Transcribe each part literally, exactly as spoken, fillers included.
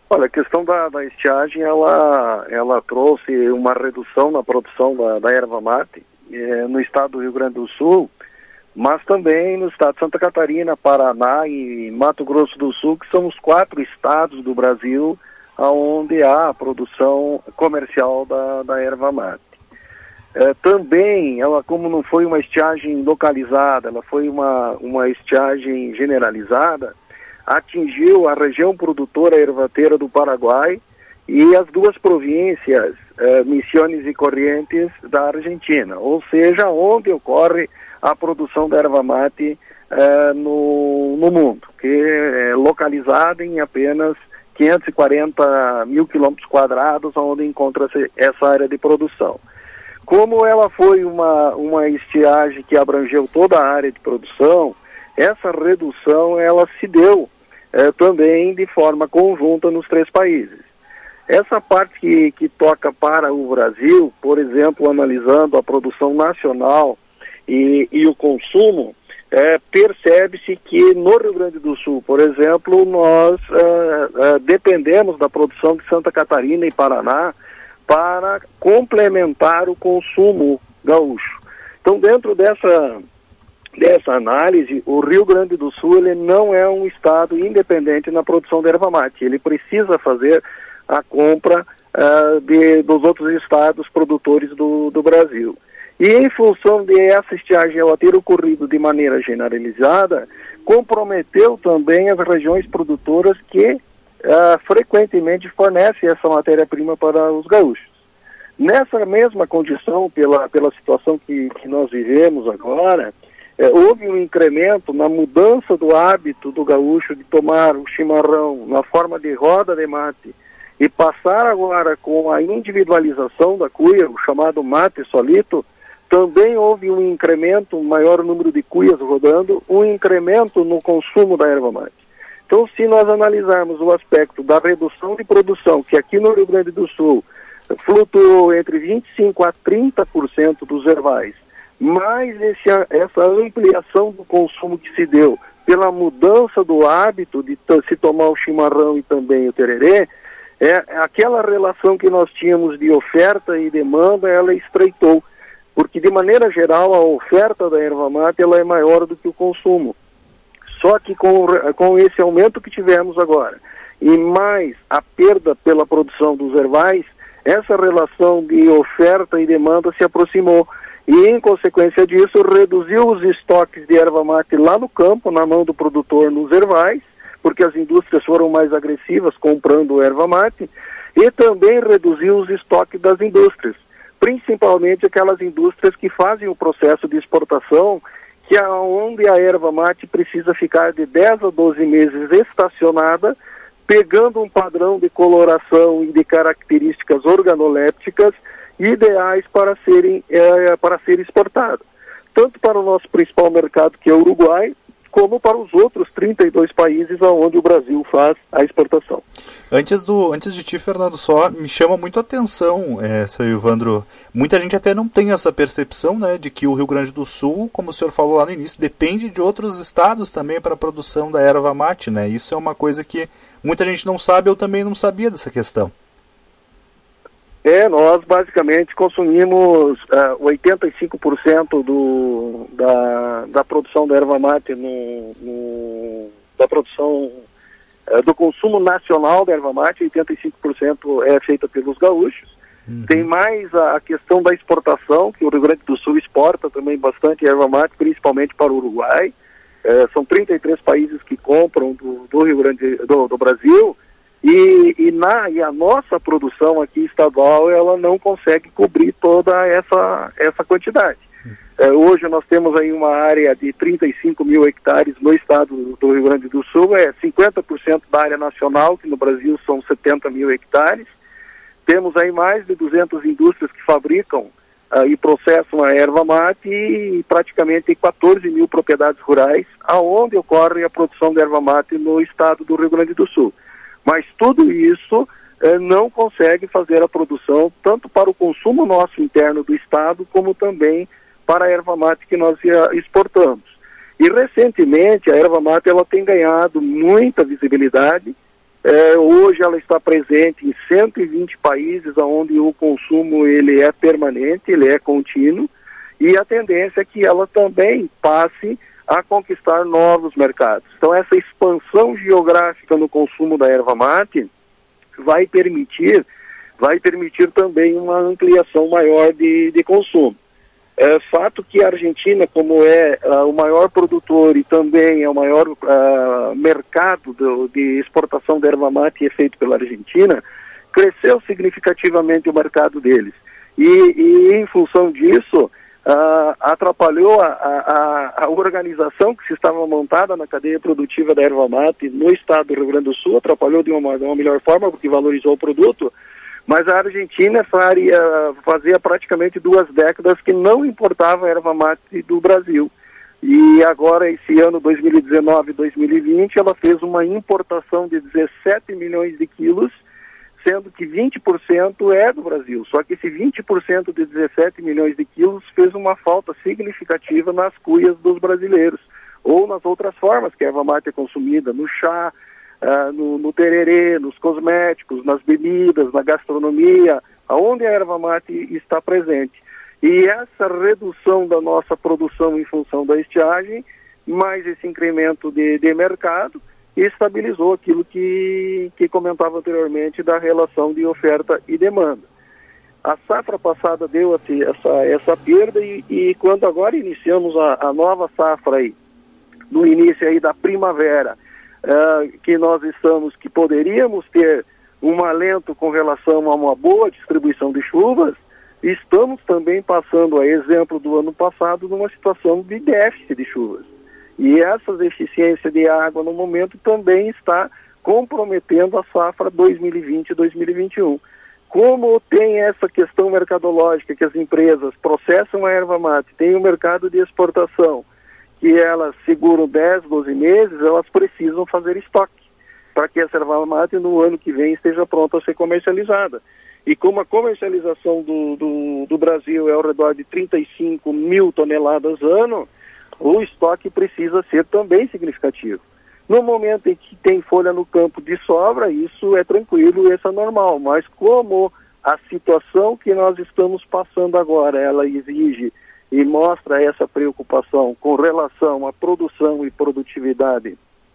Olha, a questão da, da estiagem, ela, ela trouxe uma redução na produção da, da erva mate eh, no estado do Rio Grande do Sul, mas também no estado de Santa Catarina, Paraná e Mato Grosso do Sul, que são os quatro estados do Brasil onde há a produção comercial da, da erva mate. É, também, ela, como não foi uma estiagem localizada, ela foi uma, uma estiagem generalizada, atingiu a região produtora ervateira do Paraguai e as duas províncias, eh, Misiones e Corrientes, da Argentina, ou seja, onde ocorre a produção da erva mate eh, no, no mundo, que é localizada em apenas quinhentos e quarenta mil quilômetros quadrados, onde encontra-se essa área de produção. Como ela foi uma, uma estiagem que abrangeu toda a área de produção, essa redução ela se deu É, também de forma conjunta nos três países. Essa parte que, que toca para o Brasil, por exemplo, analisando a produção nacional e, e o consumo, é, percebe-se que no Rio Grande do Sul, por exemplo, nós é, é, dependemos da produção de Santa Catarina e Paraná para complementar o consumo gaúcho. Então, dentro dessa... dessa análise, o Rio Grande do Sul ele não é um estado independente na produção de erva mate. Ele precisa fazer a compra uh, de, dos outros estados produtores do, do Brasil. E em função de essa estiagem ela ter ocorrido de maneira generalizada, comprometeu também as regiões produtoras que uh, frequentemente fornecem essa matéria-prima para os gaúchos. Nessa mesma condição, pela, pela situação que, que nós vivemos agora, É, houve um incremento na mudança do hábito do gaúcho de tomar o chimarrão na forma de roda de mate e passar agora com a individualização da cuia, o chamado mate solito, também houve um incremento, um maior número de cuias rodando, um incremento no consumo da erva mate. Então, se nós analisarmos o aspecto da redução de produção, que aqui no Rio Grande do Sul flutuou entre vinte e cinco por cento a trinta por cento dos herbais, mas esse, essa ampliação do consumo que se deu pela mudança do hábito de se tomar o chimarrão e também o tererê, é aquela relação que nós tínhamos de oferta e demanda, ela estreitou, porque de maneira geral a oferta da erva mate ela é maior do que o consumo. Só que com, com esse aumento que tivemos agora, e mais a perda pela produção dos herbais, essa relação de oferta e demanda se aproximou. E, em consequência disso, reduziu os estoques de erva mate lá no campo, na mão do produtor nos herbais, porque as indústrias foram mais agressivas comprando erva mate, e também reduziu os estoques das indústrias, principalmente aquelas indústrias que fazem o processo de exportação, que é onde a erva mate precisa ficar de dez a doze meses estacionada, pegando um padrão de coloração e de características organolépticas ideais para serem é, para ser exportadas, tanto para o nosso principal mercado, que é o Uruguai, como para os outros trinta e dois países onde o Brasil faz a exportação. Antes, do, antes de ti, Fernando, só me chama muito a atenção, é, seu Evandro, muita gente até não tem essa percepção, né, de que o Rio Grande do Sul, como o senhor falou lá no início, depende de outros estados também para a produção da erva mate, né? Isso é uma coisa que muita gente não sabe, eu também não sabia dessa questão. É, nós basicamente consumimos uh, oitenta e cinco por cento do, da, da produção da erva mate, no, no, da produção, uh, do consumo nacional da erva mate, oitenta e cinco por cento é feita pelos gaúchos. Uhum. Tem mais a, a questão da exportação, que o Rio Grande do Sul exporta também bastante erva mate, principalmente para o Uruguai. Uh, são trinta e três países que compram do, do Rio Grande do, do Brasil. E, e, na, e a nossa produção aqui estadual, ela não consegue cobrir toda essa, essa quantidade. É, hoje nós temos aí uma área de trinta e cinco mil hectares no estado do Rio Grande do Sul, é cinquenta por cento da área nacional, que no Brasil são setenta mil hectares. Temos aí mais de duzentas indústrias que fabricam uh, e processam a erva mate e praticamente quatorze mil propriedades rurais, aonde ocorre a produção de erva mate no estado do Rio Grande do Sul. Mas tudo isso eh, não consegue fazer a produção tanto para o consumo nosso interno do estado, como também para a erva mate que nós exportamos. E recentemente a erva mate ela tem ganhado muita visibilidade, É, hoje ela está presente em cento e vinte países, onde o consumo ele é permanente, ele é contínuo, e a tendência é que ela também passe a conquistar novos mercados. Então essa expansão geográfica no consumo da erva mate vai permitir, vai permitir também uma ampliação maior de, de consumo. É fato que a Argentina, como é uh, o maior produtor e também é o maior uh, mercado do, de exportação da erva mate é feito pela Argentina, cresceu significativamente o mercado deles. E, e em função disso, uh, atrapalhou a, a, a organização que se estava montada na cadeia produtiva da erva mate no estado do Rio Grande do Sul, atrapalhou de uma, de uma melhor forma, porque valorizou o produto. Mas a Argentina faria, fazia praticamente duas décadas que não importava erva mate do Brasil. E agora, esse ano dois mil e dezenove, dois mil e vinte, ela fez uma importação de dezessete milhões de quilos, sendo que vinte por cento é do Brasil. Só que esse vinte por cento de dezessete milhões de quilos fez uma falta significativa nas cuias dos brasileiros, ou nas outras formas que a erva mate é consumida, no chá, Uh, no, no tererê, nos cosméticos, nas bebidas, na gastronomia, aonde a erva mate está presente. E essa redução da nossa produção em função da estiagem, mais esse incremento de, de mercado, estabilizou aquilo que, que comentava anteriormente da relação de oferta e demanda. A safra passada deu assim, essa, essa perda e, e quando agora iniciamos a, a nova safra aí, no início aí da primavera, Uh, que nós estamos, que poderíamos ter um alento com relação a uma boa distribuição de chuvas, estamos também passando, a exemplo do ano passado, numa situação de déficit de chuvas. E essa deficiência de água no momento também está comprometendo a safra dois mil e vinte e dois mil e vinte e um. Como tem essa questão mercadológica, que as empresas processam a erva mate, tem o mercado de exportação, que elas seguram dez, doze meses, elas precisam fazer estoque para que essa erva mate no ano que vem esteja pronta a ser comercializada. E como a comercialização do, do, do Brasil é ao redor de trinta e cinco mil toneladas ano, o estoque precisa ser também significativo. No momento em que tem folha no campo de sobra, isso é tranquilo, isso é normal, mas como a situação que nós estamos passando agora, ela exige e mostra essa preocupação com relação à produção e produtividade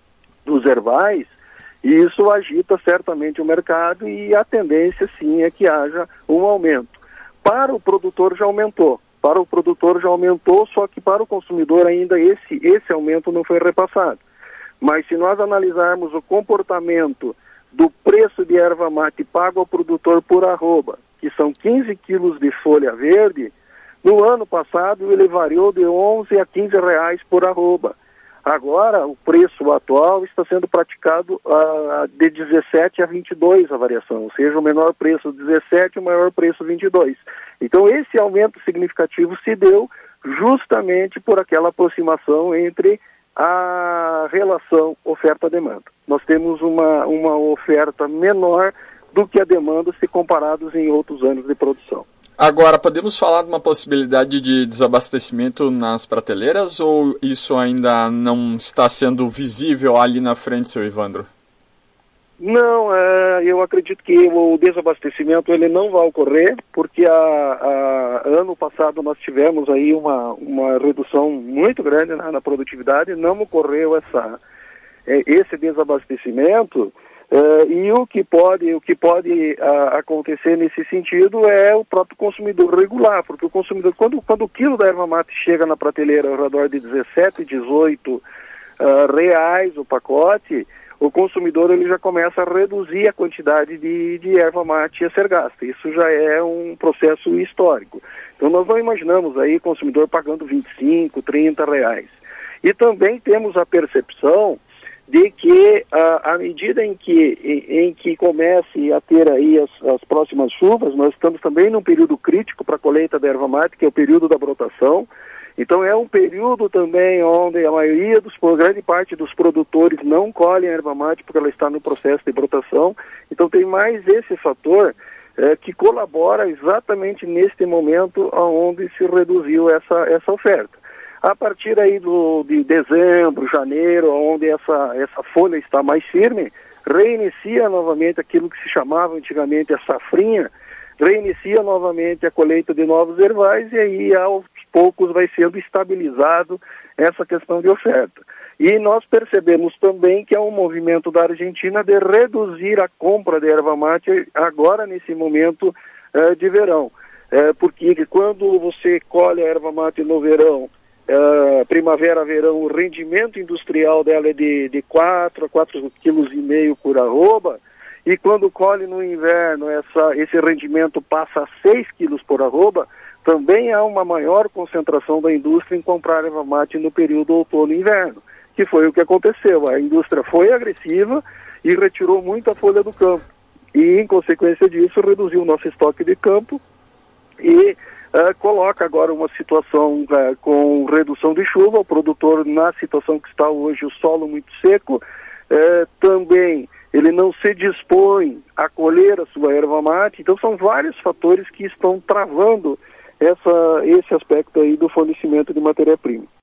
dos herbais, isso agita certamente o mercado e a tendência sim é que haja um aumento. Para o produtor já aumentou, para o produtor já aumentou, só que para o consumidor ainda esse, esse aumento não foi repassado. Mas se nós analisarmos o comportamento do preço de erva mate pago ao produtor por arroba, que são quinze quilos de folha verde, no ano passado ele variou de onze a quinze reais por arroba. Agora o preço atual está sendo praticado uh, de dezessete a vinte e dois a variação, ou seja, o menor preço dezessete, o maior preço vinte e dois. Então esse aumento significativo se deu justamente por aquela aproximação entre a relação oferta-demanda. Nós temos uma, uma oferta menor do que a demanda se comparados em outros anos de produção. Agora, podemos falar de uma possibilidade de desabastecimento nas prateleiras ou isso ainda não está sendo visível ali na frente, seu Ivandro? Não, é, eu acredito que o desabastecimento ele não vai ocorrer, porque a, a, ano passado nós tivemos aí uma, uma redução muito grande na, na produtividade, não ocorreu essa, é, esse desabastecimento. Uh, e o que pode, o que pode uh, acontecer nesse sentido é o próprio consumidor regular, porque o consumidor, quando, quando o quilo da erva mate chega na prateleira ao redor de dezessete, dezoito uh, reais o pacote, o consumidor ele já começa a reduzir a quantidade de, de erva mate a ser gasta. Isso já é um processo histórico. Então nós não imaginamos aí o consumidor pagando vinte e cinco, trinta reais. E também temos a percepção de que à medida em que, em, em que comece a ter aí as, as próximas chuvas, nós estamos também num período crítico para a colheita da erva mate, que é o período da brotação. Então é um período também onde a maioria dos, grande parte dos produtores não colhem a erva mate porque ela está no processo de brotação. Então tem mais esse fator é, que colabora exatamente neste momento onde se reduziu essa, essa oferta. A partir aí do, de dezembro, janeiro, onde essa, essa folha está mais firme, reinicia novamente aquilo que se chamava antigamente a safrinha, reinicia novamente a colheita de novos ervais e aí aos poucos vai sendo estabilizado essa questão de oferta. E nós percebemos também que é um movimento da Argentina de reduzir a compra de erva mate agora nesse momento eh, de verão. Eh, porque quando você colhe a erva mate no verão, eh, primavera-verão, o rendimento industrial dela é de, de quatro a quatro vírgula cinco quilos por arroba, e quando colhe no inverno essa, esse rendimento passa a seis quilos por arroba, também há uma maior concentração da indústria em comprar erva mate no período outono e inverno, que foi o que aconteceu. A indústria foi agressiva e retirou muita folha do campo. E, em consequência disso, reduziu o nosso estoque de campo e uh, coloca agora uma situação uh, com redução de chuva, o produtor na situação que está hoje, o solo muito seco, uh, também ele não se dispõe a colher a sua erva mate, então são vários fatores que estão travando essa, esse aspecto aí do fornecimento de matéria-prima.